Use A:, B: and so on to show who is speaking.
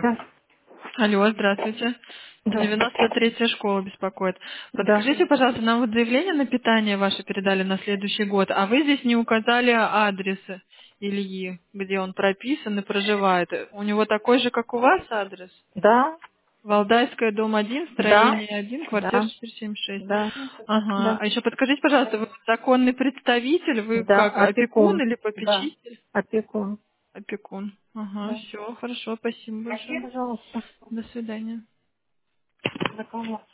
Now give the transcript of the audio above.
A: Да,
B: Алло, здравствуйте.
A: да,
B: 93-я школа беспокоит.
A: да,
B: Подскажите, пожалуйста, нам вот заявление на питание ваше передали на следующий год, а вы здесь не указали адрес Ильи, где он прописан и проживает. У него такой же, как у вас адрес?
A: да,
B: Валдайская, дом 1,
A: да,
B: строение 1, квартира
A: да,
B: 476.
A: да,
B: Ага.
A: да,
B: А еще подскажите, пожалуйста, вы законный представитель, вы
A: да,
B: как, опекун
A: опекун,
B: или
A: да,
B: попечитель?
A: опекун,
B: Опекун. Ага,
A: да.
B: все, хорошо, спасибо большое.
A: Пожалуйста,
B: До свидания.
A: за кого?